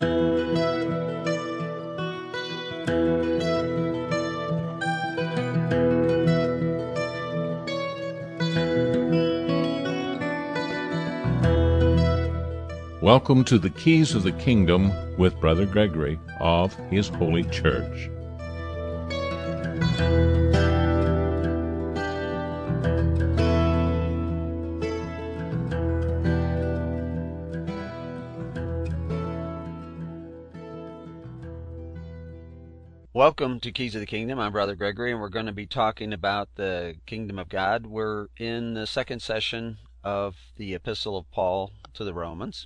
Welcome to the Keys of the Kingdom with Brother Gregory of His Holy Church. Welcome to Keys of the Kingdom. I'm Brother Gregory, and we're going to be talking about the Kingdom of God. We're in the second session of the Epistle of Paul to the Romans.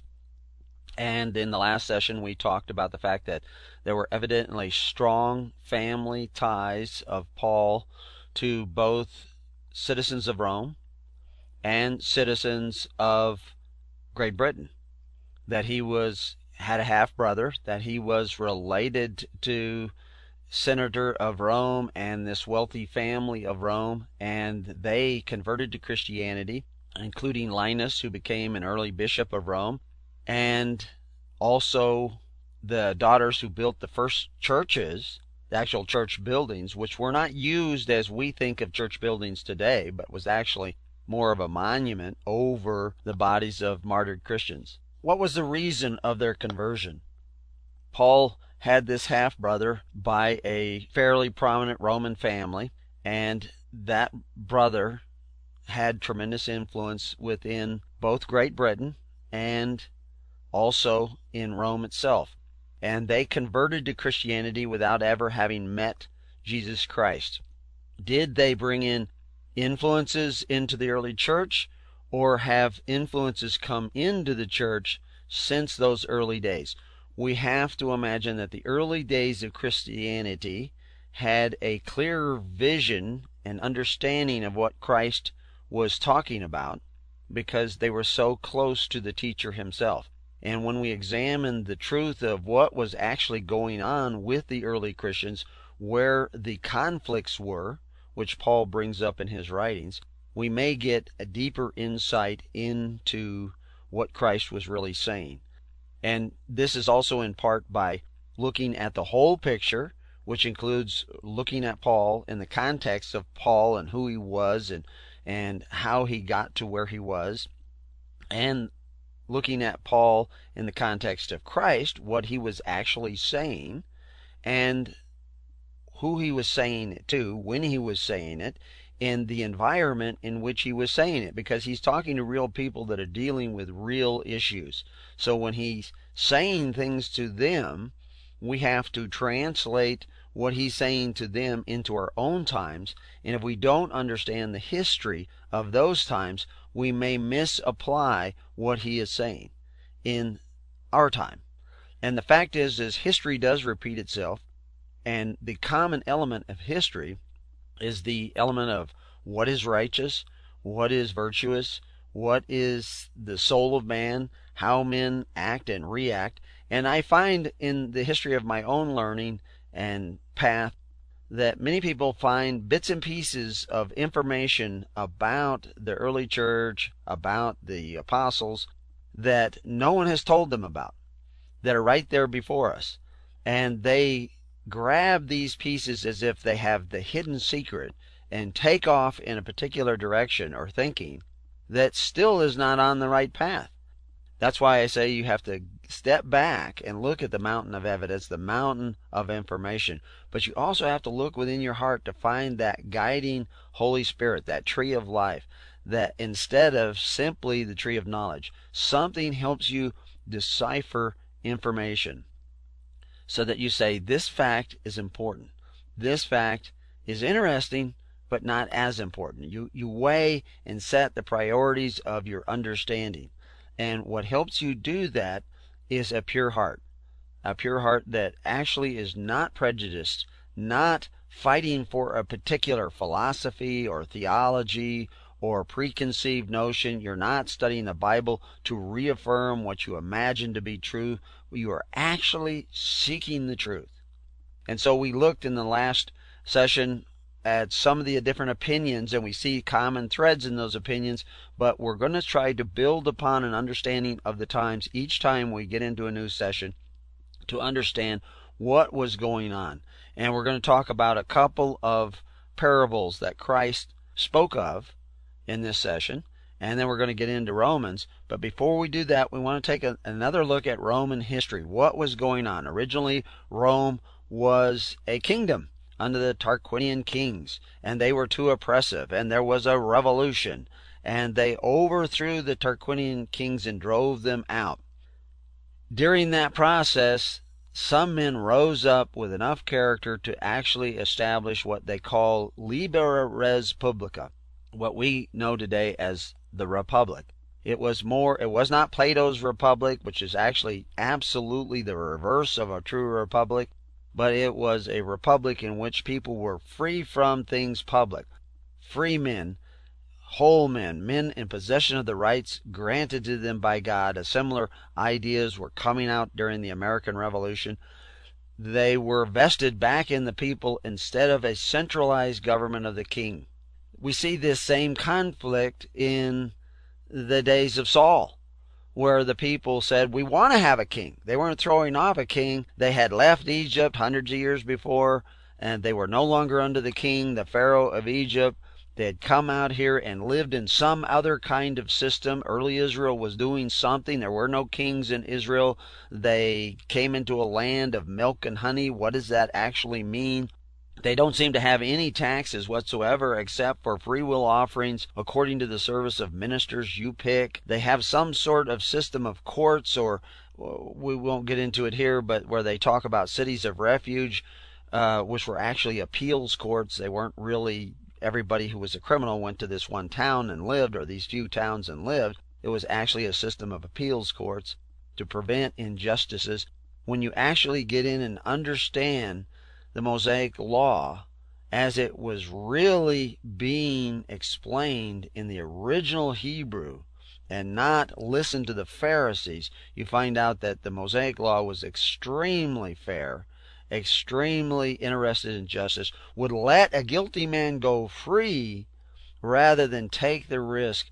And in the last session, we talked about the fact that there were evidently strong family ties of Paul to both citizens of Rome and citizens of Great Britain. That he had a half-brother, that he was related to Senator of Rome and this wealthy family of Rome, and they converted to Christianity, including Linus, who became an early bishop of Rome, and also the daughters who built the first churches, the actual church buildings, which were not used as we think of church buildings today, but was actually more of a monument over the bodies of martyred Christians. What was the reason of their conversion? Paul had this half-brother by a fairly prominent Roman family, and that brother had tremendous influence within both Great Britain and also in Rome itself. And they converted to Christianity without ever having met Jesus Christ. Did they bring in influences into the early church, or have influences come into the church since those early days? We have to imagine that the early days of Christianity had a clearer vision and understanding of what Christ was talking about because they were so close to the teacher himself. And when we examine the truth of what was actually going on with the early Christians, where the conflicts were, which Paul brings up in his writings, we may get a deeper insight into what Christ was really saying. And this is also in part by looking at the whole picture, which includes looking at Paul in the context of Paul and who he was and how he got to where he was, and looking at Paul in the context of Christ, what he was actually saying, and who he was saying it to, when he was saying it, and the environment in which he was saying it, because he's talking to real people that are dealing with real issues. So when he's saying things to them, we have to translate what he's saying to them into our own times, and if we don't understand the history of those times, we may misapply what he is saying in our time. And the fact is history does repeat itself, and the common element of history is the element of what is righteous, what is virtuous, what is the soul of man, how men act and react. And I find in the history of my own learning and path that many people find bits and pieces of information about the early church, about the apostles, that no one has told them about, that are right there before us. And they grab these pieces as if they have the hidden secret and take off in a particular direction or thinking that still is not on the right path. That's why I say you have to step back and look at the mountain of evidence, the mountain of information. But you also have to look within your heart to find that guiding Holy Spirit, that tree of life, that instead of simply the tree of knowledge, something helps you decipher information so that you say, this fact is important. This fact is interesting, but not as important. You weigh and set the priorities of your understanding. And what helps you do that is a pure heart that actually is not prejudiced, not fighting for a particular philosophy or theology or preconceived notion. You're not studying the Bible to reaffirm what you imagine to be true. You are actually seeking the truth. And so we looked in the last session at some of the different opinions, and we see common threads in those opinions, but we're going to try to build upon an understanding of the times each time we get into a new session to understand what was going on. And we're going to talk about a couple of parables that Christ spoke of in this session, and then we're going to get into Romans. But before we do that, we want to take another look at Roman history. What was going on? Originally, Rome was a kingdom under the Tarquinian kings, and they were too oppressive, and there was a revolution, and they overthrew the Tarquinian kings and drove them out. During that process, some men rose up with enough character to actually establish what they call Liber Res Publica, what we know today as the Republic. It was not Plato's Republic, which is actually absolutely the reverse of a true republic, but it was a republic in which people were free from things public. Free men, whole men, men in possession of the rights granted to them by God. Similar ideas were coming out during the American Revolution. They were vested back in the people instead of a centralized government of the king. We see this same conflict in the days of Saul, where the people said, we want to have a king. They weren't throwing off a king. They had left Egypt hundreds of years before, and they were no longer under the king, the Pharaoh of Egypt. They had come out here and lived in some other kind of system. Early Israel was doing something. There were no kings in Israel. They came into a land of milk and honey. What does that actually mean? They don't seem to have any taxes whatsoever except for free will offerings according to the service of ministers you pick. They have some sort of system of courts, or we won't get into it here, but where they talk about cities of refuge, which were actually appeals courts. They weren't really everybody who was a criminal went to this one town and lived, or these few towns and lived. It was actually a system of appeals courts to prevent injustices. When you actually get in and understand the Mosaic Law as it was really being explained in the original Hebrew and not listen to the Pharisees, you find out that the Mosaic Law was extremely fair, extremely interested in justice, would let a guilty man go free rather than take the risk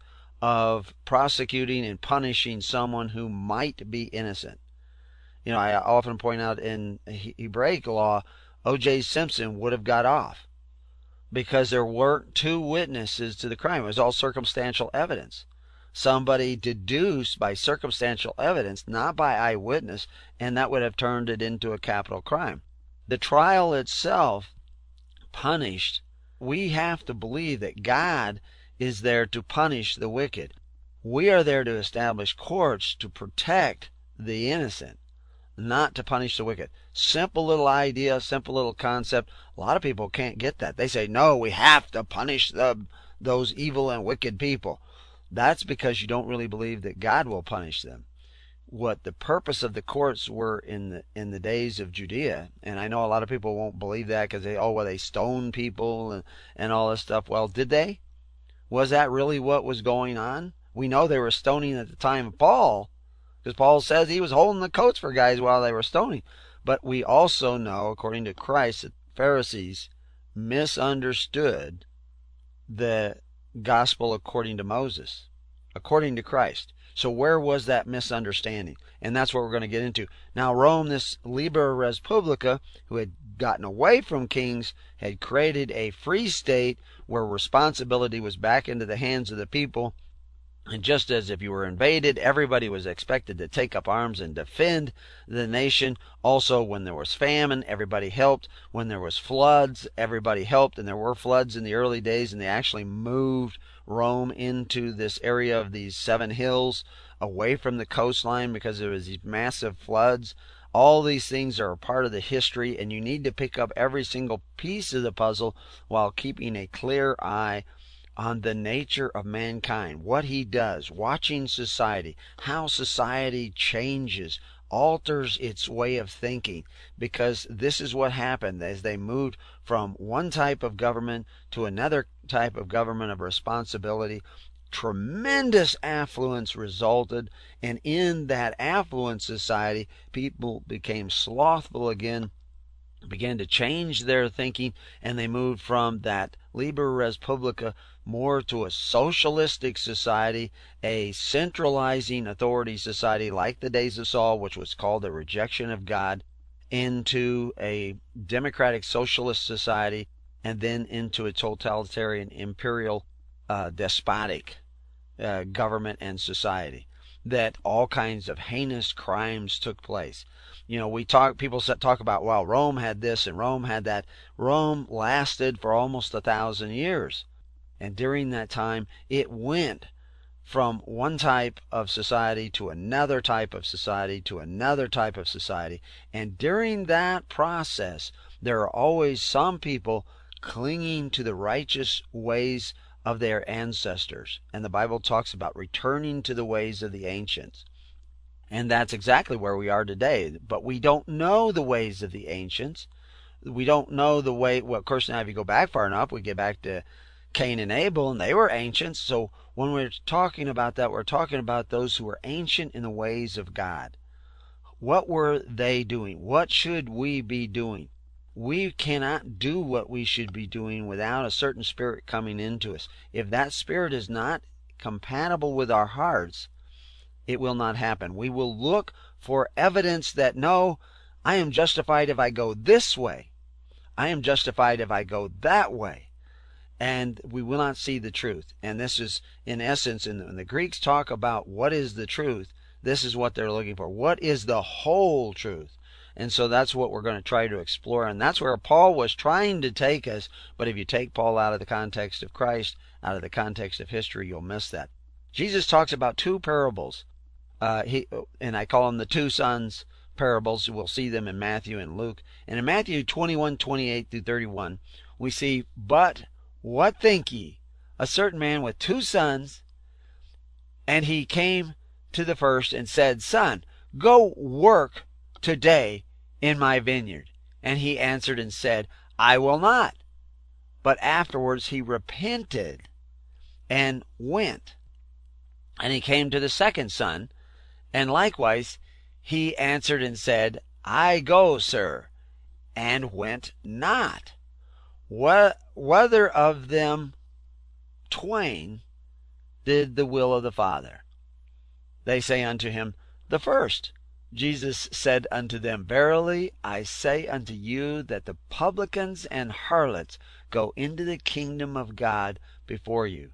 of prosecuting and punishing someone who might be innocent. You know, I often point out in Hebraic law, O.J. Simpson would have got off because there weren't two witnesses to the crime. It was all circumstantial evidence. Somebody deduced by circumstantial evidence, not by eyewitness, and that would have turned it into a capital crime. The trial itself punished. We have to believe that God is there to punish the wicked. We are there to establish courts to protect the innocent, not to punish the wicked. Simple little idea, simple little concept. A lot of people can't get that. They say, no, we have to punish those evil and wicked people. That's because you don't really believe that God will punish them. What the purpose of the courts were in the days of Judea, and I know a lot of people won't believe that because they stone people and all this stuff. Well, did they? Was that really what was going on? We know they were stoning at the time of Paul, because Paul says he was holding the coats for guys while they were stoning. But we also know, according to Christ, that the Pharisees misunderstood the gospel according to Moses, according to Christ. So where was that misunderstanding? And that's what we're going to get into. Now Rome, this Liber Res Publica, who had gotten away from kings, had created a free state where responsibility was back into the hands of the people. And just as if you were invaded, everybody was expected to take up arms and defend the nation. Also, when there was famine, everybody helped. When there was floods, everybody helped. And there were floods in the early days, and they actually moved Rome into this area of these 7 hills away from the coastline because there was these massive floods. All these things are a part of the history, and you need to pick up every single piece of the puzzle while keeping a clear eye on the nature of mankind, what he does, watching society, how society changes, alters its way of thinking, because this is what happened as they moved from one type of government to another type of government of responsibility. Tremendous affluence resulted, and in that affluent society, people became slothful again began to change their thinking, and they moved from that Liber Respublica more to a socialistic society, a centralizing authority society like the days of Saul, which was called the rejection of God, into a democratic socialist society, and then into a totalitarian imperial despotic government and society. That all kinds of heinous crimes took place. You know, people talk about, well, Rome had this and Rome had that. Rome lasted for almost 1,000 years. And during that time, it went from one type of society to another type of society to another type of society. And during that process, there are always some people clinging to the righteous ways of their ancestors. And the Bible talks about returning to the ways of the ancients. And that's exactly where we are today. But we don't know the ways of the ancients. We don't know the way. Well, of course, now if you go back far enough, we get back to Cain and Abel, and they were ancients. So when we're talking about that, we're talking about those who were ancient in the ways of God. What were they doing? What should we be doing? We cannot do what we should be doing without a certain spirit coming into us. If that spirit is not compatible with our hearts, it will not happen. We will look for evidence that, no, I am justified if I go this way. I am justified if I go that way. And we will not see the truth. And this is, in essence, when the Greeks talk about what is the truth, this is what they're looking for. What is the whole truth? And so that's what we're going to try to explore. And that's where Paul was trying to take us. But if you take Paul out of the context of Christ, out of the context of history, you'll miss that. Jesus talks about two parables. And I call them the two sons parables. We'll see them in Matthew and Luke. And in Matthew 21:28 through 31, we see, "But what think ye? A certain man with 2 sons, and he came to the first and said, Son, go work today in my vineyard. And he answered and said, I will not. But afterwards he repented and went. And he came to the second son, and likewise he answered and said, I go, sir, and went not. Whether of them twain did the will of the Father? They say unto him, The first. Jesus said unto them, Verily I say unto you, that the publicans and harlots go into the kingdom of God before you.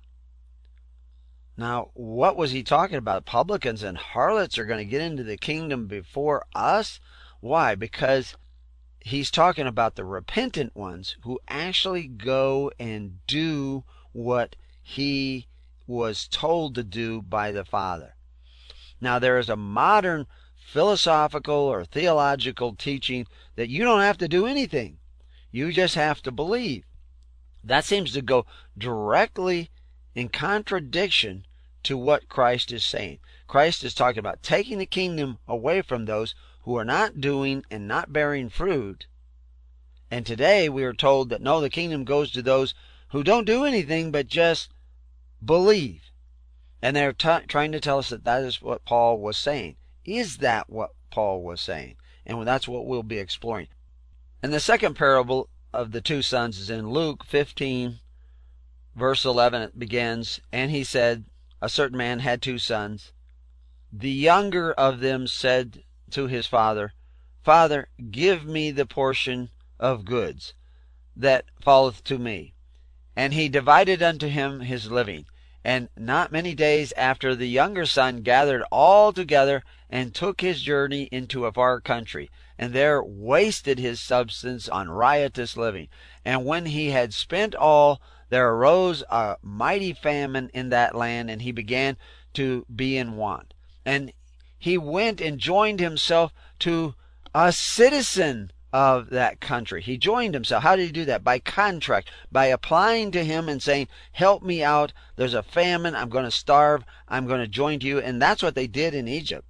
Now, what was he talking about? Publicans and harlots are going to get into the kingdom before us? Why? Because he's talking about the repentant ones who actually go and do what he was told to do by the Father. Now, there is a modern philosophical or theological teaching that you don't have to do anything. You just have to believe. That seems to go directly in contradiction to what Christ is saying. Christ is talking about taking the kingdom away from those who are not doing and not bearing fruit. And today we are told that no, the kingdom goes to those who don't do anything but just believe. And they're trying to tell us that that is what Paul was saying. Is that what Paul was saying? And that's what we'll be exploring. And the second parable of the 2 sons is in Luke 15, verse 11. It begins, And he said, A certain man had 2 sons. The younger of them said to his father, Father, give me the portion of goods that falleth to me. And he divided unto him his living. And not many days after, the younger son gathered all together and took his journey into a far country, and there wasted his substance on riotous living. And when he had spent all, there arose a mighty famine in that land, and he began to be in want. And he went and joined himself to a citizen of that country. He joined himself. How did he do that? By contract, by applying to him and saying, help me out. There's a famine. I'm going to starve. I'm going to join to you. And that's what they did in Egypt.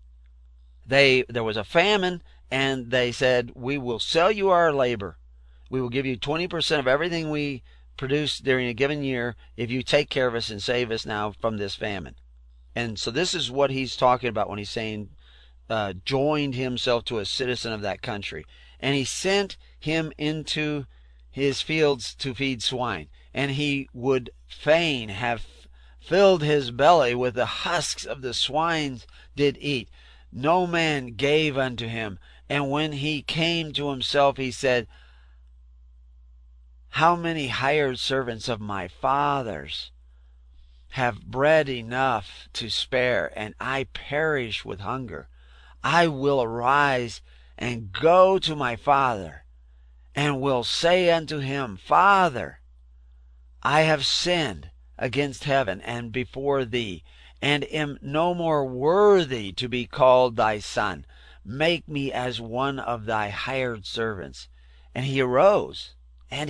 There was a famine, and they said, we will sell you our labor. We will give you 20% of everything we produce during a given year if you take care of us and save us now from this famine. And so this is what he's talking about when he's saying joined himself to a citizen of that country. And he sent him into his fields to feed swine. And he would fain have filled his belly with the husks of the swine did eat. No man gave unto him. And when he came to himself, he said, How many hired servants of my father's have bread enough to spare, and I perish with hunger? I will arise and go to my father, and will say unto him, Father, I have sinned against heaven and before thee, and am no more worthy to be called thy son. Make me as one of thy hired servants. And he arose, and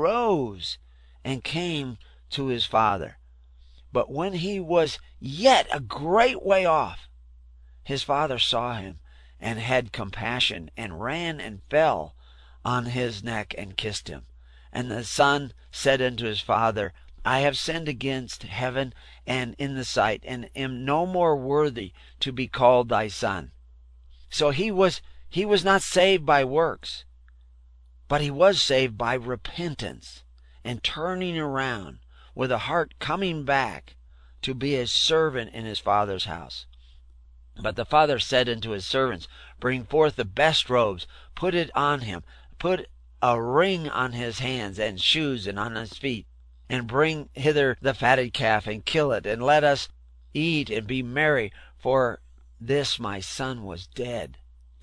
came to his father. But when he was yet a great way off, his father saw him, and had compassion, and ran and fell on his neck and kissed him. And the son said unto his father, I have sinned against heaven and in the sight, and am no more worthy to be called thy son. So he was not saved by works, but he was saved by repentance and turning around with a heart coming back to be a servant in his father's house. But the father said unto his servants, Bring forth the best robes, put it on him, put a ring on his hands, and shoes, and on his feet, and bring hither the fatted calf, and kill it, and let us eat and be merry. For this my son was dead.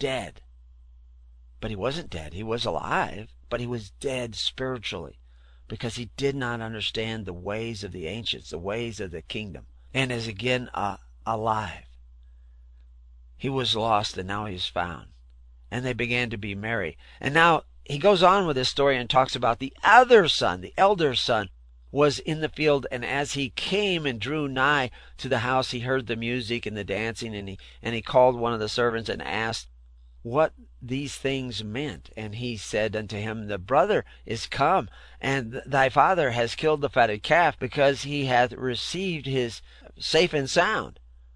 But he wasn't dead. He was alive, but he was dead spiritually, because he did not understand the ways of the ancients, the ways of the kingdom, and is again alive. He was lost, and now he is found. And they began to be merry. And now he goes on with this story and talks about the other son, the elder son, was in the field, and as he came and drew nigh to the house, he heard the music and the dancing, and he called one of the servants and asked what these things meant. And he said unto him, The brother is come, and thy father has killed the fatted calf, because he hath received his safe and sound.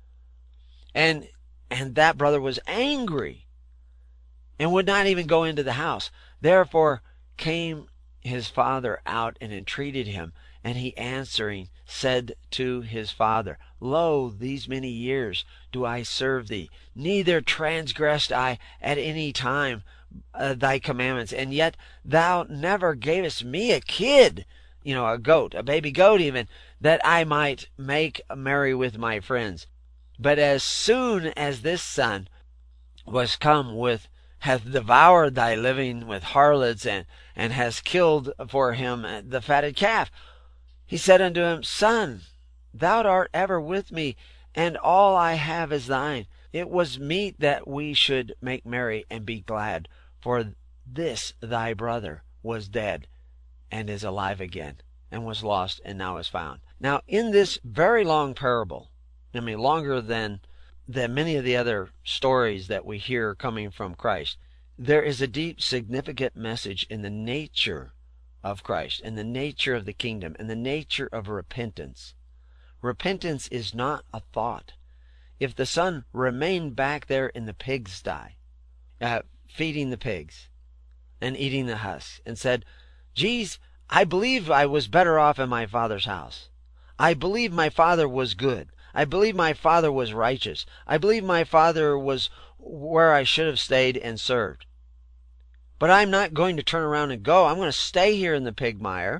And that brother was angry, and would not even go into the house. Therefore came his father out and entreated him. And he answering said to his father, Lo, these many years do I serve thee, neither transgressed I at any time thy commandments, and yet thou never gavest me a kid, a goat, a baby goat even, that I might make merry with my friends. But as soon as this son was come hath devoured thy living with harlots, and has killed for him the fatted calf. He said unto him, Son, thou art ever with me, and all I have is thine. It was meet that we should make merry and be glad, for this thy brother was dead, and is alive again, and was lost, and now is found. Now in this very long parable, longer than many of the other stories that we hear coming from Christ, there is a deep, significant message in the nature of Christ, and the nature of the kingdom, and the nature of repentance. Repentance is not a thought. If the son remained back there in the pigsty, feeding the pigs and eating the husks, and said, Geez, I believe I was better off in my father's house. I believe my father was good. I believe my father was righteous. I believe my father was where I should have stayed and served. But I'm not going to turn around and go. I'm going to stay here in the pig mire.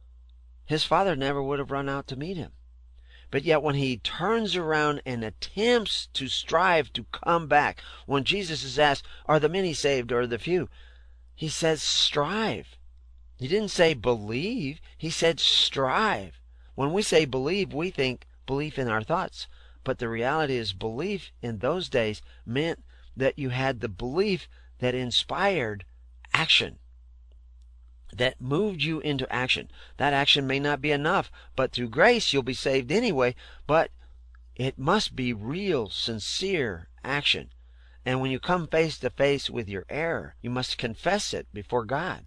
His father never would have run out to meet him. But yet when he turns around and attempts to strive to come back, when Jesus is asked, Are the many saved or the few? He says, strive. He didn't say believe. He said strive. When we say believe, we think belief in our thoughts. But the reality is, belief in those days meant that you had the belief that inspired action, that moved you into action. That action may not be enough, but through grace you'll be saved anyway, but it must be real, sincere action. And when you come face to face with your error, you must confess it before God,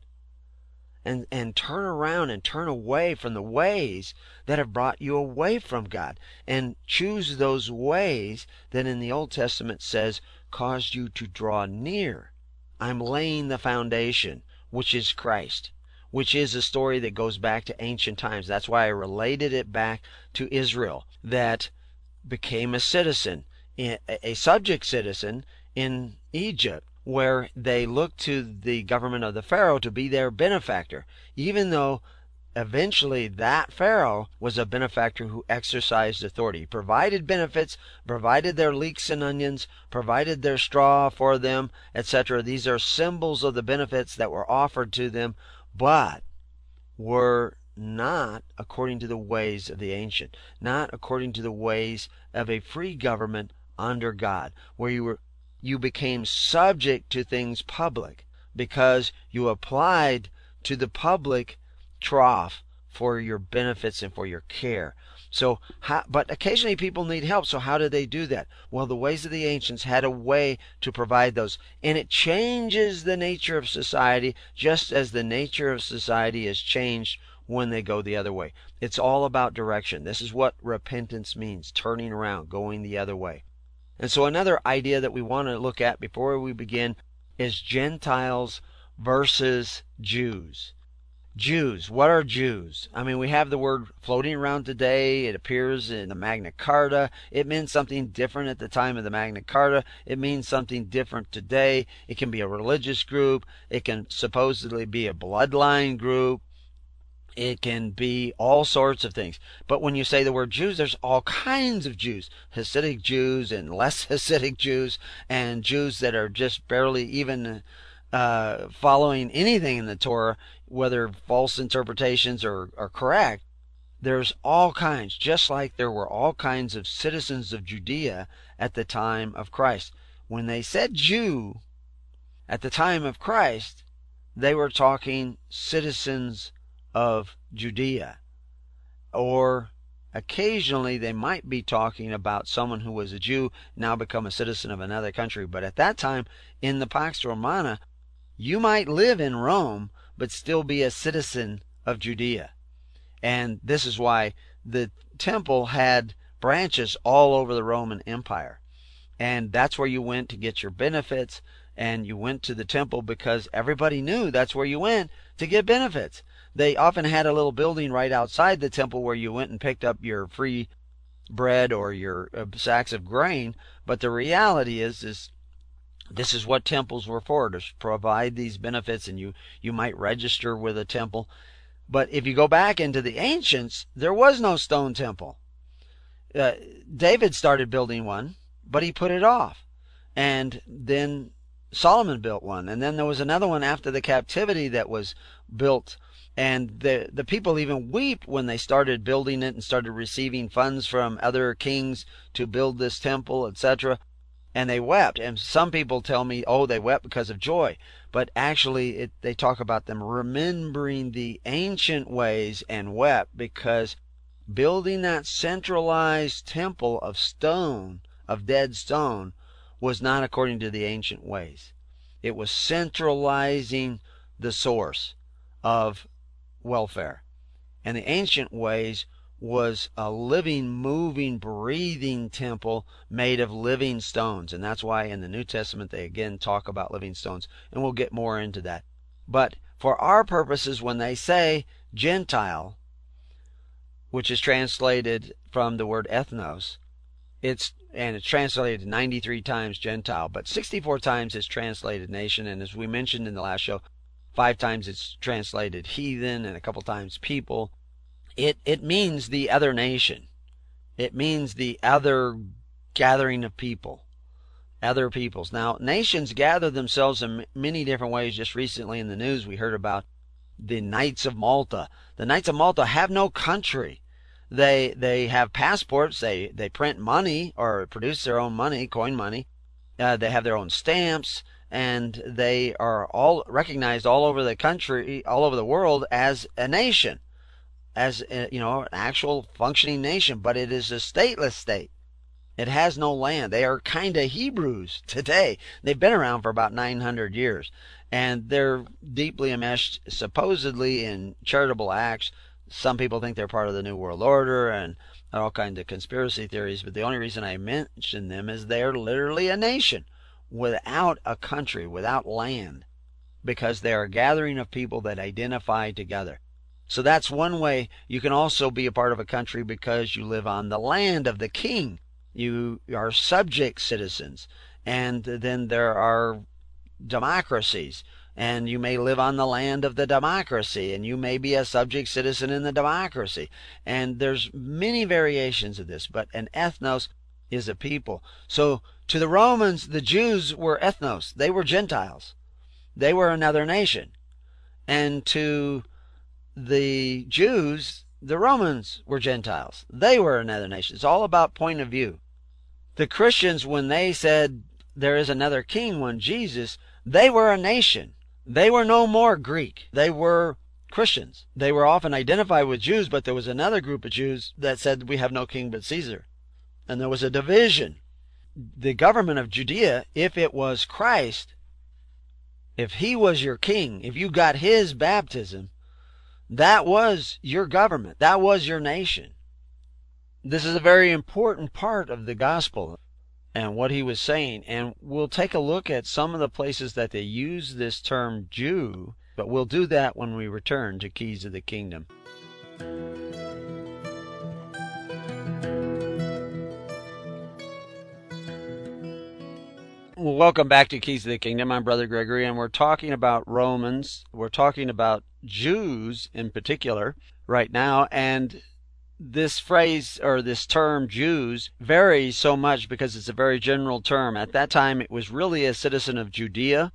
and turn around and turn away from the ways that have brought you away from God, and choose those ways that in the Old Testament says caused you to draw near I'm laying the foundation, which is Christ, which is a story that goes back to ancient times. That's why I related it back to Israel, that became a citizen, a subject citizen in Egypt, where they looked to the government of the Pharaoh to be their benefactor, even though eventually that Pharaoh was a benefactor who exercised authority, provided benefits, provided their leeks and onions, provided their straw for them, etc. These are symbols of the benefits that were offered to them, but were not according to the ways of the ancient, not according to the ways of a free government under God, where you became subject to things public because you applied to the public trough for your benefits and for your care. But occasionally people need help. So how do they do that? Well, the ways of the ancients had a way to provide those. And it changes the nature of society, just as the nature of society is changed when they go the other way. It's all about direction. This is what repentance means, turning around, going the other way. And so another idea that we want to look at before we begin is Gentiles versus Jews. Jews. What are Jews? I mean, we have the word floating around today. It appears in the Magna Carta. It meant something different at the time of the Magna Carta. It means something different today. It can be a religious group. It can supposedly be a bloodline group. It can be all sorts of things. But when you say the word Jews, there's all kinds of Jews. Hasidic Jews and less Hasidic Jews, and Jews that are just barely even following anything in the Torah, whether false interpretations are correct. There's all kinds, just like there were all kinds of citizens of Judea at the time of Christ. When they said Jew at the time of Christ, they were talking citizens of Judea. Or occasionally they might be talking about someone who was a Jew, now become a citizen of another country. But at that time, in the Pax Romana, you might live in Rome, but still be a citizen of Judea. And this is why the temple had branches all over the Roman Empire. And that's where you went to get your benefits. And you went to the temple because everybody knew that's where you went to get benefits. They often had a little building right outside the temple where you went and picked up your free bread or your sacks of grain. But the reality is this is what temples were for, to provide these benefits, and you might register with a temple. But if you go back into the ancients, there was no stone temple. David started building one, but he put it off. And then Solomon built one. And then there was another one after the captivity that was built. And the people even wept when they started building it and started receiving funds from other kings to build this temple, etc. And they wept. And some people tell me, oh, they wept because of joy. But actually, they talk about them remembering the ancient ways and wept because building that centralized temple of stone, of dead stone, was not according to the ancient ways. It was centralizing the source of welfare. And the ancient ways was a living, moving, breathing temple made of living stones. And that's why in the New Testament they again talk about living stones. And we'll get more into that. But for our purposes, when they say Gentile, which is translated from the word ethnos, it's translated 93 times Gentile, but 64 times it's translated nation. And as we mentioned in the last show, 5 times it's translated heathen and a couple times people. It means the other nation. It means the other gathering of people, other peoples. Now, nations gather themselves in many different ways. Just recently in the news, we heard about the Knights of Malta. The Knights of Malta have no country. They have passports. They print money or produce their own money, coin money. They have their own stamps, and they are all recognized all over the country, all over the world as a nation, as an actual functioning nation. But it is a stateless state. It has no land. They are kind of Hebrews today. They've been around for about 900 years, and they're deeply enmeshed, supposedly, in charitable acts. Some people think they're part of the New World Order and all kinds of conspiracy theories, but the only reason I mention them is they're literally a nation without a country, without land, because they are a gathering of people that identify together. So that's one way. You can also be a part of a country because you live on the land of the king. You are subject citizens. And then there are democracies, and you may live on the land of the democracy, and you may be a subject citizen in the democracy. And there's many variations of this, but an ethnos is a people. So to the Romans, the Jews were ethnos. They were Gentiles. They were another nation. And to the Jews, the Romans were Gentiles. They were another nation. It's all about point of view. The Christians, when they said there is another king, one Jesus, they were a nation. They were no more Greek. They were Christians. They were often identified with Jews, but there was another group of Jews that said we have no king but Caesar. And there was a division. The government of Judea, if it was Christ, if he was your king, if you got his baptism, that was your government. That was your nation. This is a very important part of the gospel and what he was saying. And we'll take a look at some of the places that they use this term Jew, but we'll do that when we return to Keys of the Kingdom. Well, welcome back to Keys of the Kingdom. I'm Brother Gregory, and we're talking about Romans. We're talking about Jews in particular right now, and this phrase or this term Jews varies so much because it's a very general term. At that time, it was really a citizen of Judea,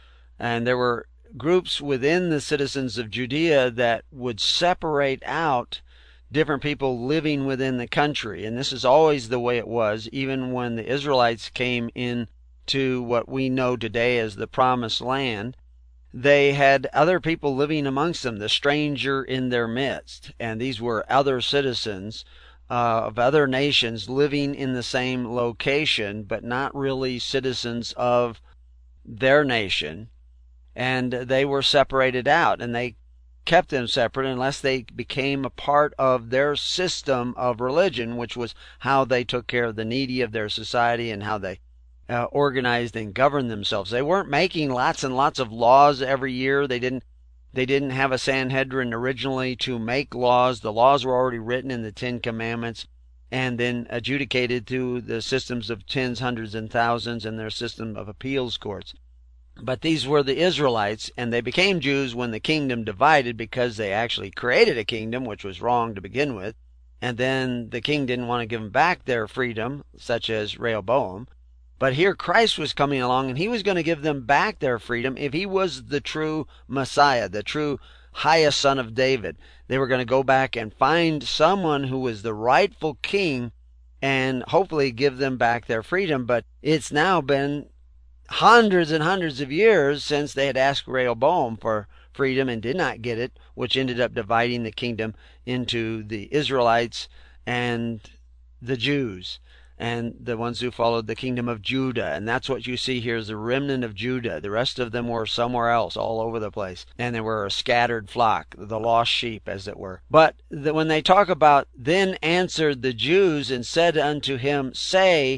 and there were groups within the citizens of Judea that would separate out different people living within the country. And this is always the way it was, even when the Israelites came in to what we know today as the Promised Land. They had other people living amongst them, the stranger in their midst. And these were other citizens of other nations living in the same location, but not really citizens of their nation. And they were separated out, and they kept them separate unless they became a part of their system of religion, which was how they took care of the needy of their society and how they organized and governed themselves. They weren't making lots and lots of laws every year. They didn't have a Sanhedrin originally to make laws. The laws were already written in the Ten Commandments and then adjudicated through the systems of tens, hundreds, and thousands and their system of appeals courts. But these were the Israelites, and they became Jews when the kingdom divided because they actually created a kingdom, which was wrong to begin with. And then the king didn't want to give them back their freedom, such as Rehoboam. But here Christ was coming along, and he was going to give them back their freedom if he was the true Messiah, the true highest son of David. They were going to go back and find someone who was the rightful king and hopefully give them back their freedom. But it's now been hundreds and hundreds of years since they had asked Rehoboam for freedom and did not get it, which ended up dividing the kingdom into the Israelites and the Jews, and the ones who followed the kingdom of Judah. And that's what you see here is the remnant of Judah. The rest of them were somewhere else, all over the place. And they were a scattered flock, the lost sheep, as it were. But when they talk about, then answered the Jews and said unto him, Say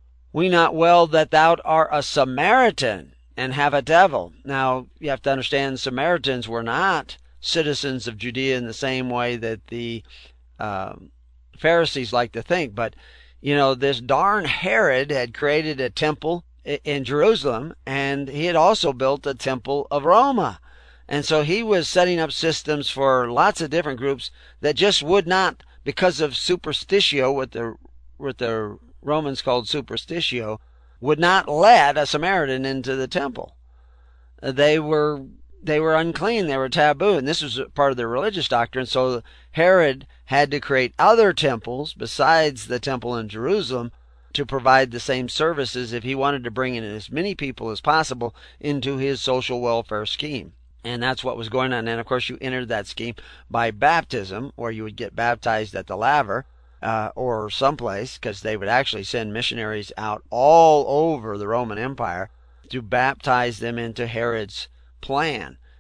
we not well that thou art a Samaritan, and have a devil? Now, you have to understand, Samaritans were not citizens of Judea in the same way that the Pharisees like to think, but you know, this darn Herod had created a temple in Jerusalem, and he had also built a temple of Roma. And so he was setting up systems for lots of different groups that just would not, because of superstitio, what the Romans called superstitio, would not let a Samaritan into the temple. They were unclean. They were taboo, and this was part of their religious doctrine. So Herod had to create other temples besides the temple in Jerusalem to provide the same services if he wanted to bring in as many people as possible into his social welfare scheme. And that's what was going on. And of course, you entered that scheme by baptism, where you would get baptized at the laver or someplace, because they would actually send missionaries out all over the Roman Empire to baptize them into Herod's plan.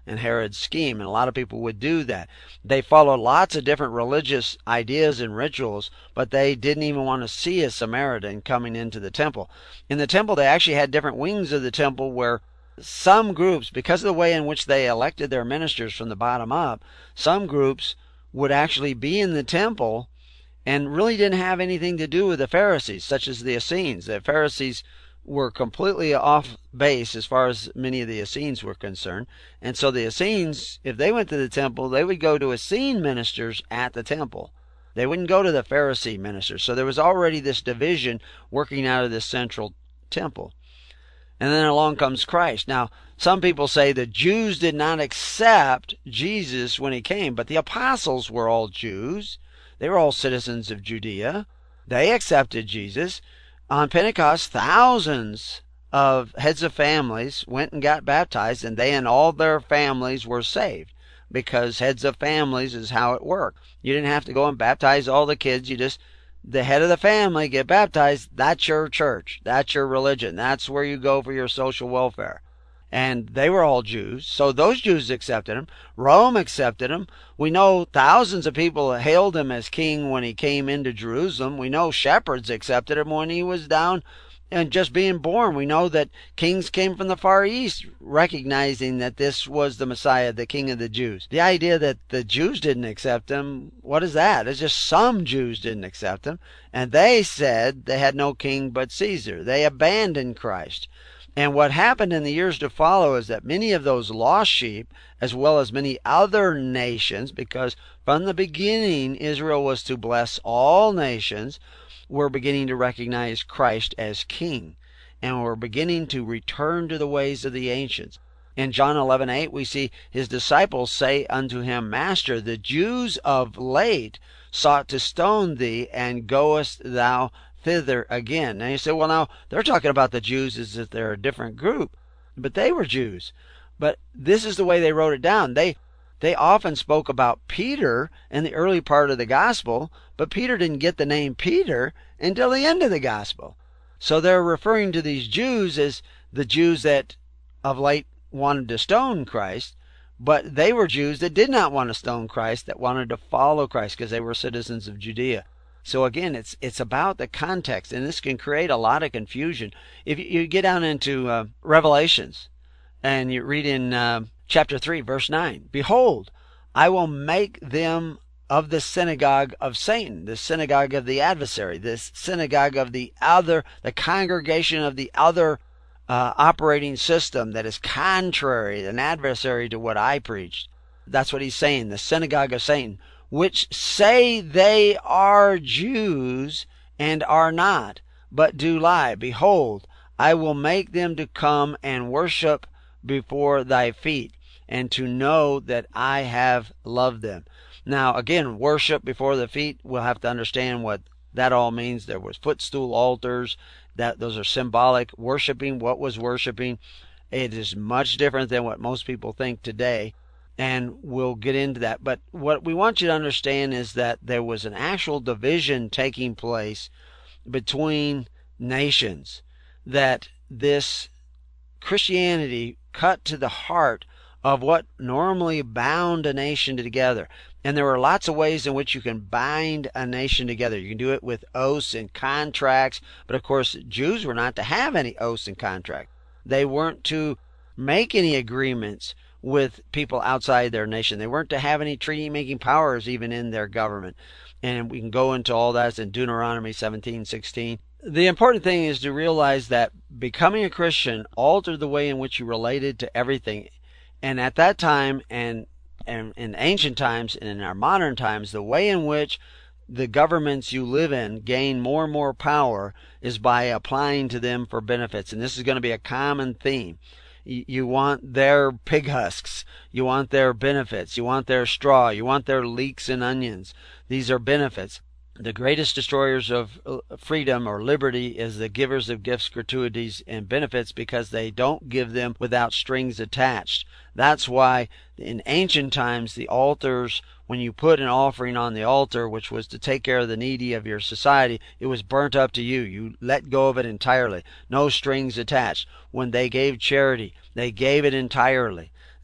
and Herod's scheme, and a lot of people would do that. They followed lots of different religious ideas and rituals, but they didn't even want to see a Samaritan coming into the temple. In the temple, they actually had different wings of the temple where some groups, because of the way in which they elected their ministers from the bottom up, some groups would actually be in the temple and really didn't have anything to do with the Pharisees, such as the Essenes. The Pharisees were completely off base as far as many of the Essenes were concerned. And so the Essenes, if they went to the temple, they would go to Essene ministers at the temple. They wouldn't go to the Pharisee ministers. So there was already this division working out of this central temple. And then along comes Christ. Now, some people say the Jews did not accept Jesus when he came, but the apostles were all Jews. They were all citizens of Judea. They accepted Jesus. On Pentecost, thousands of heads of families went and got baptized, and they and all their families were saved, because heads of families is how it worked. You didn't have to go and baptize all the kids. The head of the family get baptized. That's your church. That's your religion. That's where you go for your social welfare. And they were all Jews, so those Jews accepted him. Rome accepted him. We know thousands of people hailed him as king when he came into Jerusalem. We know shepherds accepted him when he was down and just being born. We know that kings came from the Far East recognizing that this was the Messiah, the King of the Jews. The idea that the Jews didn't accept him, what is that? It's just some Jews didn't accept him, and they said they had no king but Caesar. They abandoned Christ. And what happened in the years to follow is that many of those lost sheep, as well as many other nations, because from the beginning Israel was to bless all nations, were beginning to recognize Christ as king, and were beginning to return to the ways of the ancients. In John 11:8, we see his disciples say unto him, Master, the Jews of late sought to stone thee, and goest thou thither again? And you say, well, now they're talking about the Jews as if they're a different group, but they were Jews. But this is the way they wrote it down. They often spoke about Peter in the early part of the gospel, but Peter didn't get the name Peter until the end of the gospel. So they're referring to these Jews as the Jews that of late wanted to stone Christ, but they were Jews that did not want to stone Christ, that wanted to follow Christ because they were citizens of Judea. So again, it's about the context, and this can create a lot of confusion. If you get down into Revelations, and you read in chapter 3, verse 9, Behold, I will make them of the synagogue of Satan, the synagogue of the adversary, this synagogue of the other, the congregation of the other operating system that is contrary, an adversary to what I preached. That's what he's saying, the synagogue of Satan, which say they are Jews and are not, but do lie. Behold, I will make them to come and worship before thy feet, and to know that I have loved them. Now, again, worship before the feet, we'll have to understand what that all means. There was footstool altars. Those are symbolic. Worshiping, what was worshiping? It is much different than what most people think today. And we'll get into that. But what we want you to understand is that there was an actual division taking place between nations. That this Christianity cut to the heart of what normally bound a nation together. And there were lots of ways in which you can bind a nation together. You can do it with oaths and contracts. But of course, Jews were not to have any oaths and contracts. They weren't to make any agreements with people outside their nation. They weren't to have any treaty-making powers even in their government. And we can go into all that in Deuteronomy 17:16. The important thing is to realize that becoming a Christian altered the way in which you related to everything. And at that time, and in ancient times, and in our modern times, the way in which the governments you live in gain more and more power is by applying to them for benefits. And this is going to be a common theme. You want their pig husks. You want their benefits. You want their straw. You want their leeks and onions. These are benefits. The greatest destroyers of freedom or liberty is the givers of gifts, gratuities, and benefits, because they don't give them without strings attached. That's why in ancient times the altars, when you put an offering on the altar, which was to take care of the needy of your society, it was burnt up to you. You let go of it entirely. No strings attached. When they gave charity, they gave it entirely.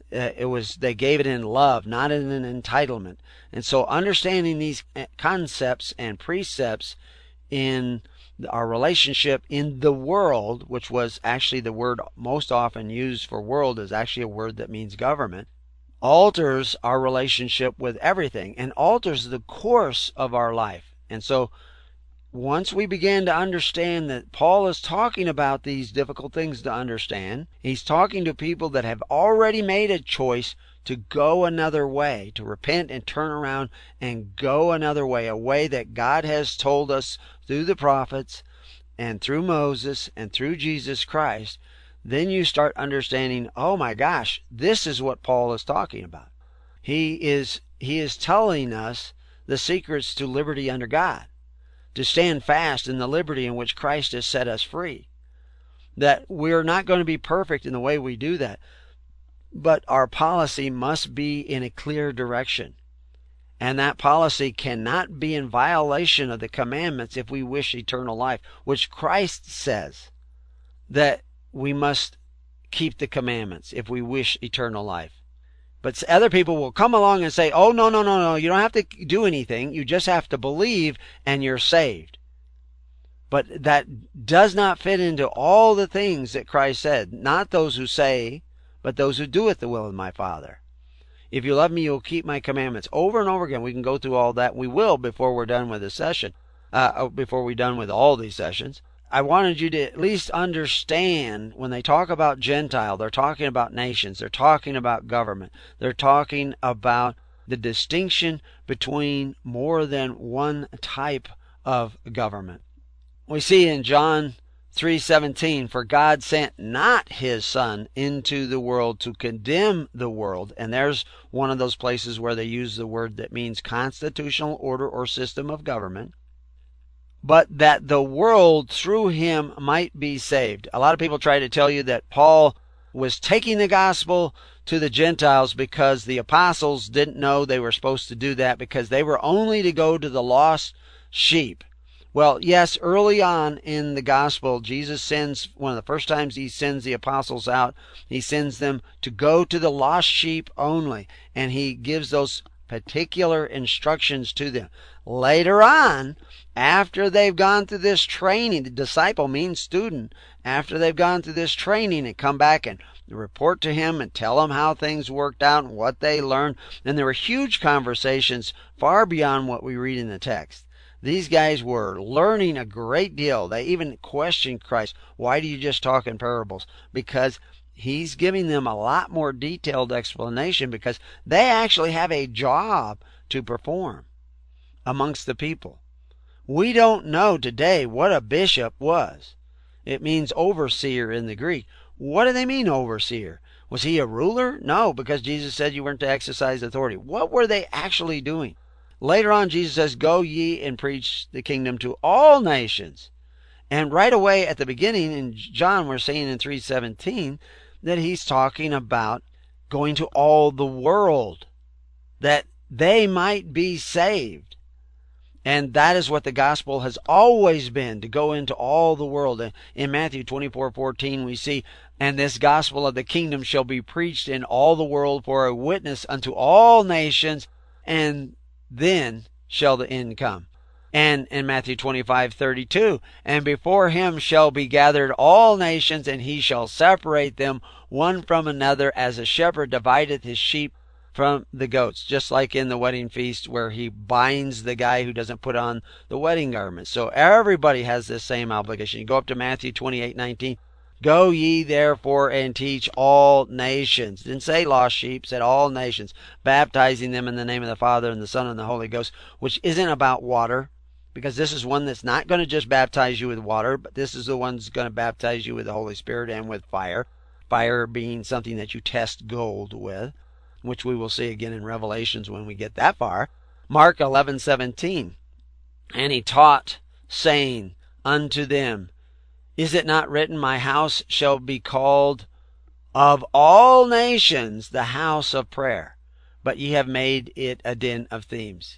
They gave it in love, not in an entitlement. And so understanding these concepts and precepts in our relationship in the world, which was actually the word most often used for world is actually a word that means government, alters our relationship with everything and alters the course of our life. And so once we begin to understand that Paul is talking about these difficult things to understand, he's talking to people that have already made a choice to go another way, to repent and turn around and go another way, a way that God has told us through the prophets and through Moses and through Jesus Christ. Then you start understanding, oh my gosh, this is what Paul is talking about. He is telling us the secrets to liberty under God, to stand fast in the liberty in which Christ has set us free. That we're not going to be perfect in the way we do that, but our policy must be in a clear direction. And that policy cannot be in violation of the commandments if we wish eternal life, which Christ says that we must keep the commandments if we wish eternal life. But other people will come along and say, oh, no, you don't have to do anything. You just have to believe and you're saved. But that does not fit into all the things that Christ said. Not those who say, but those who doeth the will of my Father. If you love me, you'll keep my commandments. Over and over again, we can go through all that. We will before we're done with the session, before we're done with all these sessions. I wanted you to at least understand when they talk about Gentile, they're talking about nations, they're talking about government, they're talking about the distinction between more than one type of government. We see in John 3:17, for God sent not his Son into the world to condemn the world. And there's one of those places where they use the word that means constitutional order or system of government, but that the world through him might be saved. A lot of people try to tell you that Paul was taking the gospel to the Gentiles because the apostles didn't know they were supposed to do that because they were only to go to the lost sheep. Well, yes, early on in the gospel, Jesus sends, one of the first times he sends the apostles out, he sends them to go to the lost sheep only, and he gives those particular instructions to them. Later on, after they've gone through this training, the disciple means student, after they've gone through this training and come back and report to him and tell him how things worked out and what they learned, and there were huge conversations far beyond what we read in the text. These guys were learning a great deal. They even questioned Christ. Why do you just talk in parables? Because he's giving them a lot more detailed explanation because they actually have a job to perform amongst the people. We don't know today what a bishop was. It means overseer in the Greek. What do they mean, overseer? Was he a ruler? No, because Jesus said you weren't to exercise authority. What were they actually doing? Later on, Jesus says, go ye and preach the kingdom to all nations. And right away at the beginning in John, we're saying in 3:17 that he's talking about going to all the world, that they might be saved. And that is what the gospel has always been, to go into all the world. And in Matthew 24:14 we see, and this gospel of the kingdom shall be preached in all the world for a witness unto all nations, and then shall the end come. And in Matthew 25:32, and before him shall be gathered all nations, and he shall separate them one from another, as a shepherd divideth his sheep from the goats. Just like in the wedding feast where he binds the guy who doesn't put on the wedding garment. So everybody has this same obligation. You go up to Matthew 28:19. Go ye therefore and teach all nations. Didn't say lost sheep, said all nations, baptizing them in the name of the Father and the Son and the Holy Ghost, which isn't about water, because this is one that's not going to just baptize you with water, but this is the one that's going to baptize you with the Holy Spirit and with fire. Fire being something that you test gold with, which we will see again in Revelations when we get that far. Mark 11:17, and he taught, saying unto them, is it not written, my house shall be called of all nations the house of prayer, but ye have made it a den of thieves.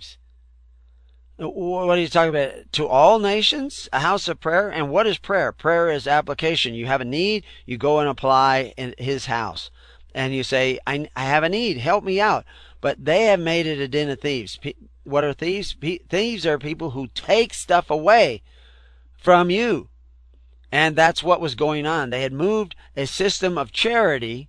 What are you talking about? To all nations, a house of prayer? And what is prayer? Prayer is application. You have a need, you go and apply in his house. and you say, I have a need, help me out. But they have made it a den of thieves. What are thieves? Thieves are people who take stuff away from you. And that's what was going on. They had moved a system of charity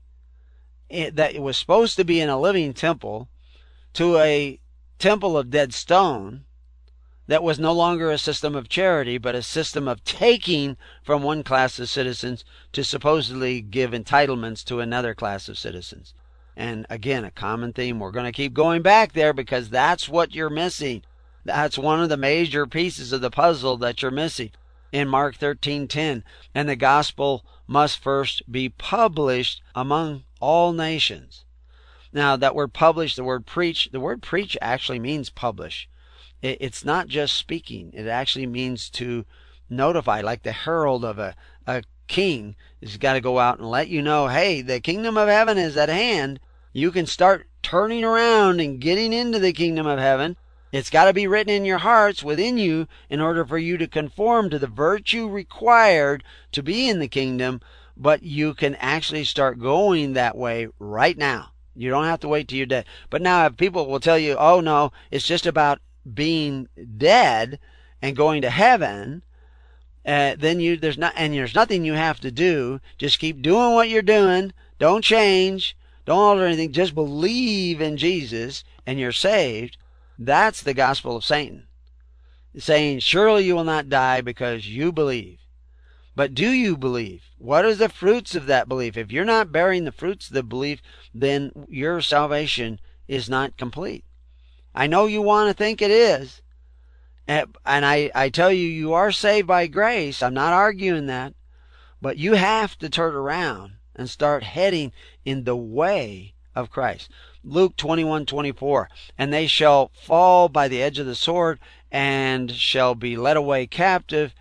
that was supposed to be in a living temple to a temple of dead stone that was no longer a system of charity, but a system of taking from one class of citizens to supposedly give entitlements to another class of citizens. And again, a common theme. We're going to keep going back there because that's what you're missing. That's one of the major pieces of the puzzle that you're missing in Mark 13:10. And the gospel must first be published among all nations. Now, that word publish, the word preach actually means publish. It's not just speaking. It actually means to notify, like the herald of a king has got to go out and let you know, hey, the kingdom of heaven is at hand. You can start turning around and getting into the kingdom of heaven. It's got to be written in your hearts within you in order for you to conform to the virtue required to be in the kingdom. But you can actually start going that way right now. You don't have to wait till you're dead. But now if people will tell you, oh no, it's just about being dead and going to heaven, then there's nothing you have to do. Just keep doing what you're doing. Don't change. Don't alter anything. Just believe in Jesus and you're saved. That's the gospel of Satan. Saying, surely you will not die because you believe. But do you believe? What are the fruits of that belief? If you're not bearing the fruits of the belief, then your salvation is not complete. I know you want to think it is. And I tell you, you are saved by grace. I'm not arguing that. But you have to turn around and start heading in the way of Christ. Luke 21:24. And they shall fall by the edge of the sword and shall be led away captive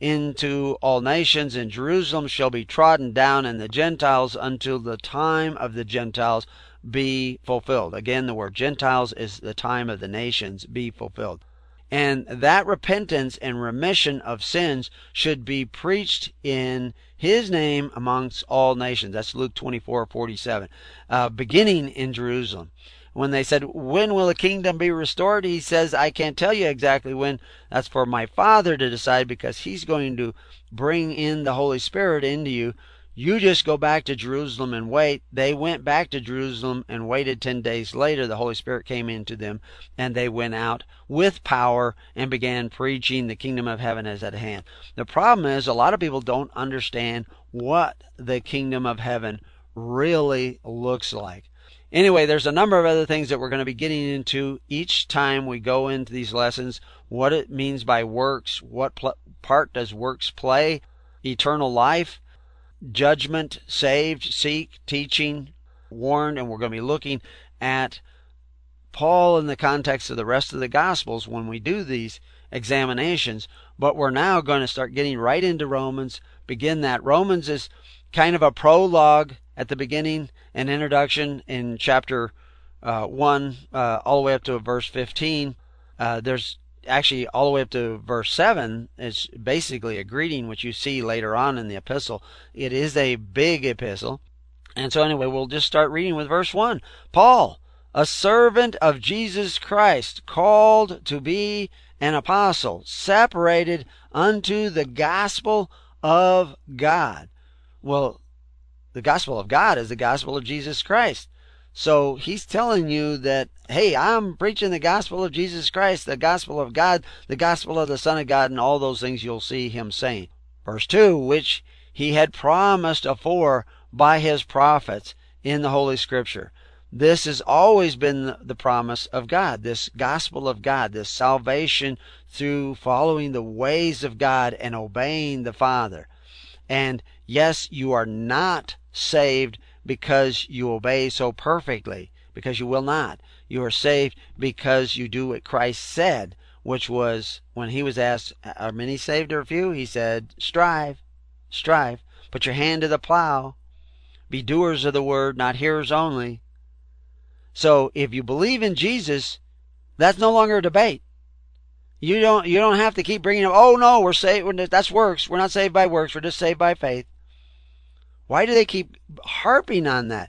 into all nations, and Jerusalem shall be trodden down, and the Gentiles until the time of the Gentiles be fulfilled. Again, the word Gentiles is the time of the nations be fulfilled. And that repentance and remission of sins should be preached in his name amongst all nations. That's Luke 24:47. Beginning in Jerusalem. When they said, when will the kingdom be restored? He says, I can't tell you exactly when. That's for my Father to decide, because he's going to bring in the Holy Spirit into you. You just go back to Jerusalem and wait. They went back to Jerusalem and waited 10 days later. The Holy Spirit came into them and they went out with power and began preaching the kingdom of heaven is at hand. The problem is a lot of people don't understand what the kingdom of heaven really looks like. Anyway, there's a number of other things that we're going to be getting into each time we go into these lessons. What it means by works, what part does works play, eternal life, judgment, saved, seek, teaching, warned, and we're going to be looking at Paul in the context of the rest of the Gospels when we do these examinations. But we're now going to start getting right into Romans, begin that. Romans is kind of a prologue at the beginning, an introduction in chapter 1 all the way up to verse 15. There's actually all the way up to verse 7 is basically a greeting, which you see later on in the epistle. It is a big epistle. And so anyway, we'll just start reading with verse 1. Paul, a servant of Jesus Christ, called to be an apostle, separated unto the gospel of God. Well, the gospel of God is the gospel of Jesus Christ. So he's telling you that, hey, I'm preaching the gospel of Jesus Christ, the gospel of God, the gospel of the Son of God, and all those things you'll see him saying. Verse 2, which he had promised afore by his prophets in the Holy Scripture. This has always been the promise of God, this gospel of God, this salvation through following the ways of God and obeying the Father. And yes, you are not saved because you obey so perfectly, because you will not. You are saved because you do what Christ said, which was when he was asked, are many saved or few? He said, strive, strive. Put your hand to the plow. Be doers of the word, not hearers only. So if you believe in Jesus, that's no longer a debate. You don't have to keep bringing up, oh no, we're saved, that's works. We're not saved by works. We're just saved by faith. Why do they keep harping on that?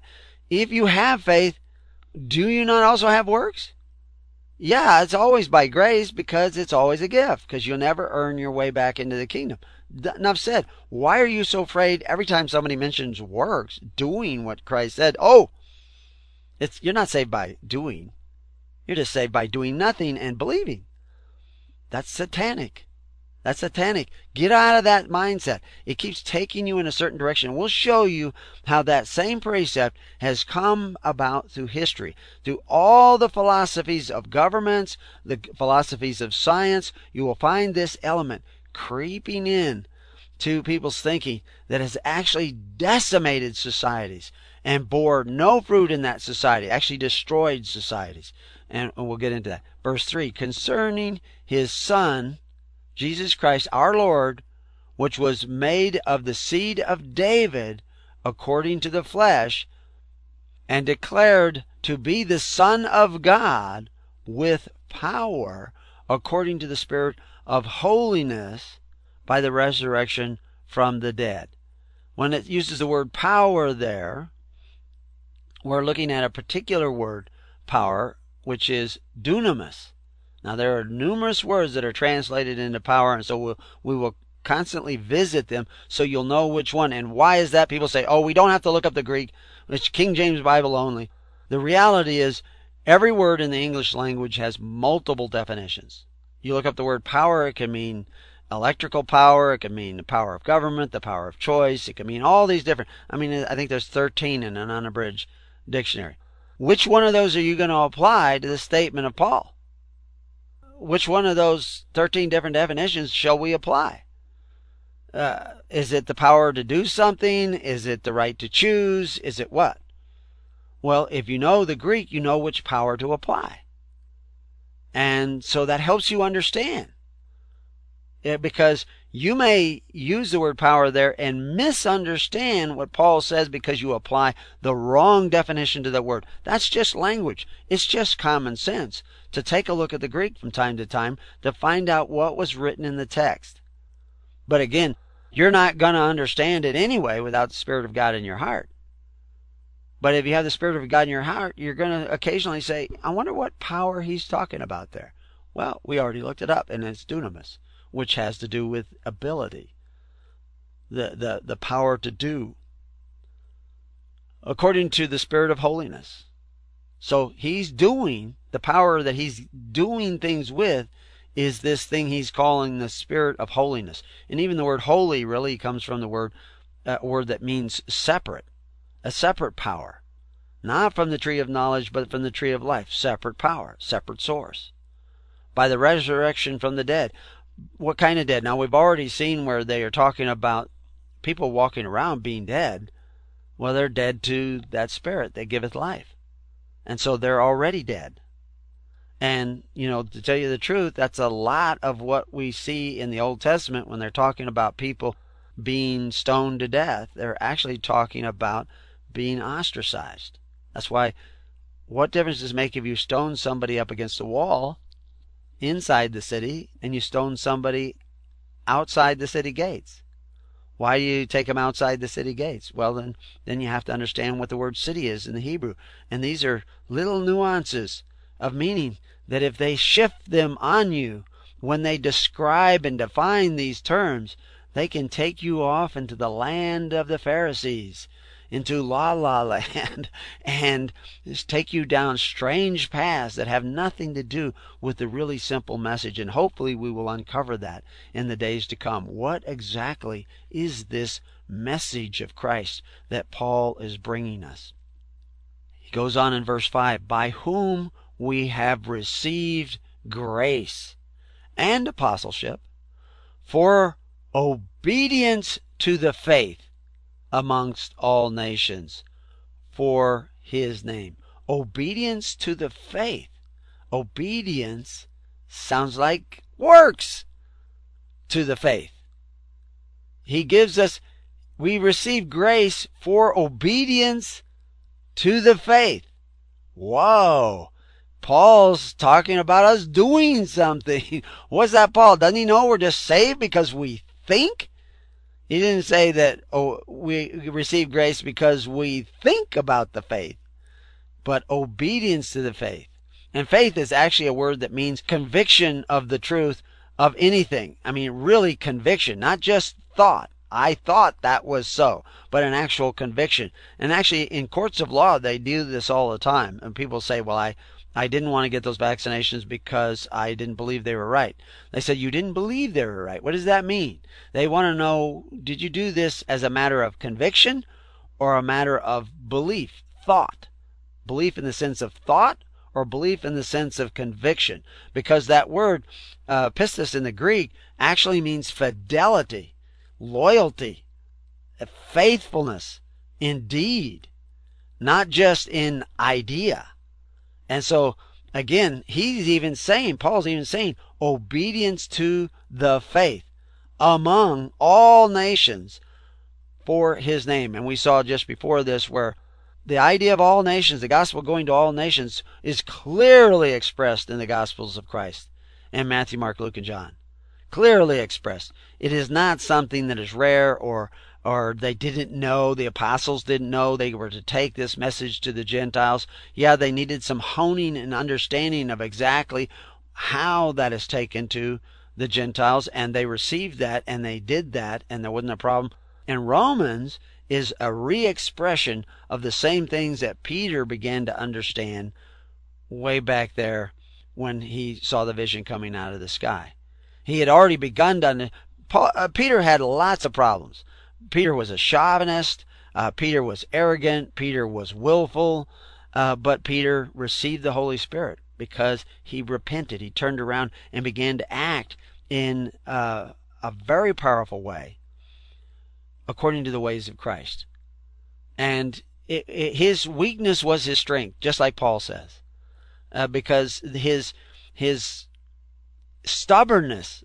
if you have faith, do you not also have works? Yeah, it's always by grace because it's always a gift, because you'll never earn your way back into the kingdom. Enough said. Why are you so afraid every time somebody mentions works, doing what Christ said? Oh, you're not saved by doing. You're just saved by doing nothing and believing. That's satanic. That's satanic. Get out of that mindset. It keeps taking you in a certain direction. We'll show you how that same precept has come about through history, through all the philosophies of governments, the philosophies of science. You will find this element creeping in to people's thinking that has actually decimated societies and bore no fruit in that society, actually destroyed societies. And we'll get into that. Verse 3, concerning his Son, Jesus Christ, our Lord, which was made of the seed of David according to the flesh, and declared to be the Son of God with power according to the Spirit of holiness by the resurrection from the dead. When it uses the word power there, we're looking at a particular word, power, which is dunamis. Now, there are numerous words that are translated into power, and so we will constantly visit them so you'll know which one. And why is that? People say, oh, we don't have to look up the Greek. It's King James Bible only. The reality is every word in the English language has multiple definitions. You look up the word power, it can mean electrical power, it can mean the power of government, the power of choice, it can mean all these different. I think there's 13 in an unabridged dictionary. Which one of those are you going to apply to the statement of Paul? Which one of those 13 different definitions shall we apply? Is it the power to do something? Is it the right to choose? Is it what? Well, if you know the Greek, you know which power to apply. And so that helps you understand. Because you may use the word power there and misunderstand what Paul says because you apply the wrong definition to the word. That's just language. It's just common sense to take a look at the Greek from time to time to find out what was written in the text. But again, you're not going to understand it anyway without the Spirit of God in your heart. But if you have the Spirit of God in your heart, you're going to occasionally say, I wonder what power he's talking about there. Well, we already looked it up, and it's dunamis, which has to do with ability, the power to do, according to the Spirit of holiness. So he's doing, the power that he's doing things with is this thing he's calling the Spirit of holiness. And even the word holy really comes from the word that means separate, a separate power. Not from the tree of knowledge, but from the tree of life. Separate power, separate source. By the resurrection from the dead. What kind of dead? Now, we've already seen where they are talking about people walking around being dead. Well, they're dead to that Spirit that giveth life. And so they're already dead. And, to tell you the truth, that's a lot of what we see in the Old Testament when they're talking about people being stoned to death. They're actually talking about being ostracized. That's why, what difference does it make if you stone somebody up against a wall inside the city and you stone somebody outside the city gates? Why do you take them outside the city gates? Well, then you have to understand what the word city is in the Hebrew. And these are little nuances of meaning that if they shift them on you when they describe and define these terms, they can take you off into the land of the Pharisees, into la la land, and just take you down strange paths that have nothing to do with the really simple message. And hopefully we will uncover that in the days to come. What exactly is this message of Christ that Paul is bringing us? He goes on in verse 5, by whom we have received grace and apostleship for obedience to the faith amongst all nations for his name. Obedience to the faith. Obedience sounds like works to the faith. He gives us, we receive grace for obedience to the faith. Whoa! Paul's talking about us doing something. What's that, Paul? Doesn't he know we're just saved because we think? He didn't say that, oh, we receive grace because we think about the faith, but obedience to the faith. And faith is actually a word that means conviction of the truth of anything. I mean, really conviction, not just thought. I thought that was so, but an actual conviction. And actually, in courts of law, they do this all the time. And people say, well, I didn't want to get those vaccinations because I didn't believe they were right. They said, you didn't believe they were right. What does that mean? They want to know, did you do this as a matter of conviction or a matter of belief, thought? Belief in the sense of thought or belief in the sense of conviction? Because that word, pistis in the Greek, actually means fidelity, loyalty, faithfulness, indeed, not just in idea. And so, again, Paul's even saying, obedience to the faith among all nations for his name. And we saw just before this where the idea of all nations, the gospel going to all nations, is clearly expressed in the Gospels of Christ in Matthew, Mark, Luke, and John. Clearly expressed. It is not something that is rare or they didn't know, the apostles didn't know they were to take this message to the Gentiles. Yeah, they needed some honing and understanding of exactly how that is taken to the Gentiles, and they received that, and they did that, and there wasn't a problem. And Romans is a re-expression of the same things that Peter began to understand way back there when he saw the vision coming out of the sky. He had already begun to... Peter had lots of problems. Peter was a chauvinist. Peter was arrogant. Peter was willful. But Peter received the Holy Spirit because he repented. He turned around and began to act in a very powerful way according to the ways of Christ. And his weakness was his strength, just like Paul says, because his stubbornness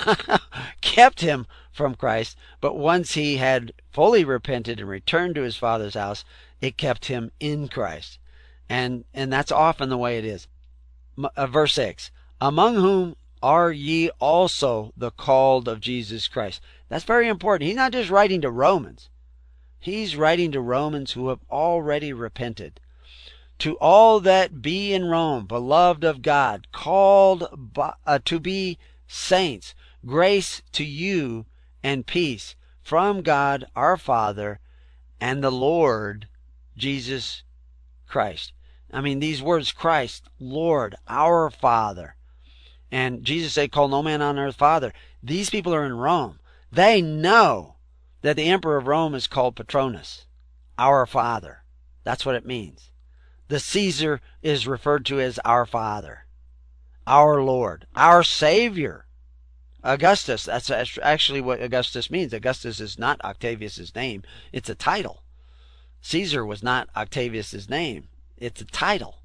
kept him from Christ, but once he had fully repented and returned to his Father's house, it kept him in Christ. And that's often the way it is. Verse 6, among whom are ye also the called of Jesus Christ? That's very important. He's not just writing to Romans. He's writing to Romans who have already repented. To all that be in Rome, beloved of God, called to be saints, grace to you and peace from God our Father and the Lord Jesus Christ. I mean, these words, Christ, Lord, our Father. And Jesus said, call no man on earth Father. These people are in Rome. They know that the emperor of Rome is called Patronus, our Father. That's what it means. The Caesar is referred to as our Father, our Lord, our Savior. Augustus, that's actually what Augustus means. Augustus is not Octavius's name. It's a title. Caesar was not Octavius's name. It's a title.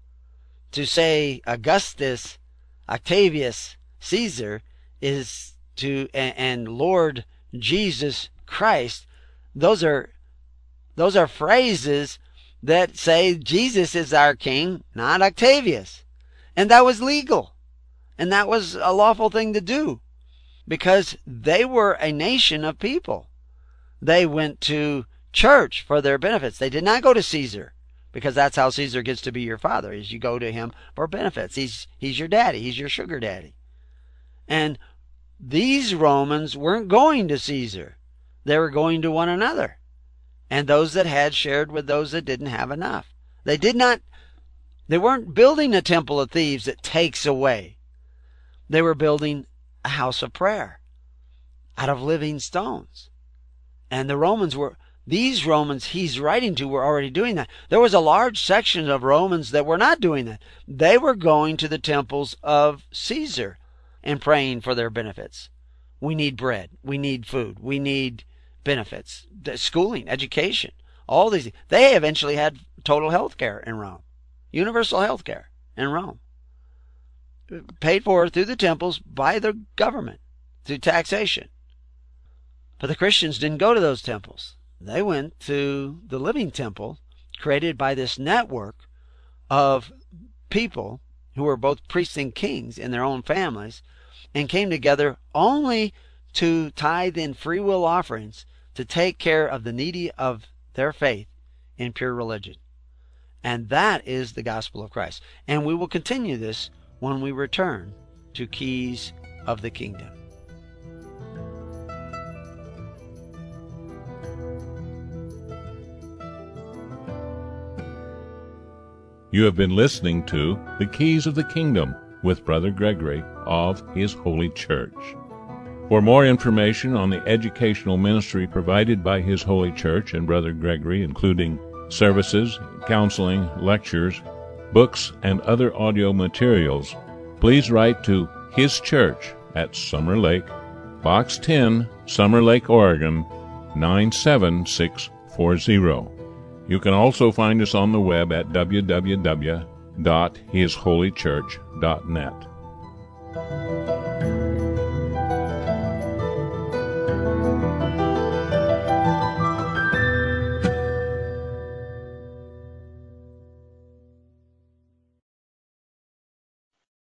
To say Augustus, Octavius, Caesar is to, and Lord Jesus Christ, those are phrases that say Jesus is our king, not Octavius. And that was legal. And that was a lawful thing to do because they were a nation of people. They went to church for their benefits. They did not go to Caesar because that's how Caesar gets to be your father, is you go to him for benefits. He's your daddy. He's your sugar daddy. And these Romans weren't going to Caesar. They were going to one another. And those that had shared with those that didn't have enough. They weren't building a temple of thieves that takes away. They were building a house of prayer out of living stones. And these Romans he's writing to were already doing that. There was a large section of Romans that were not doing that. They were going to the temples of Caesar and praying for their benefits. We need bread. We need food. We need benefits, schooling, education, all these. They eventually had total health care in Rome, universal health care in Rome, paid for through the temples by the government through taxation. But the Christians didn't go to those temples. They went to the living temple created by this network of people who were both priests and kings in their own families and came together only to tithe in free will offerings to take care of the needy of their faith in pure religion. And that is the gospel of Christ. And we will continue this when we return to Keys of the Kingdom. You have been listening to The Keys of the Kingdom with Brother Gregory of His Holy Church. For more information on the educational ministry provided by His Holy Church and Brother Gregory, including services, counseling, lectures, books, and other audio materials, please write to His Church at Summer Lake, Box 10, Summer Lake, Oregon, 97640. You can also find us on the web at www.hisholychurch.net.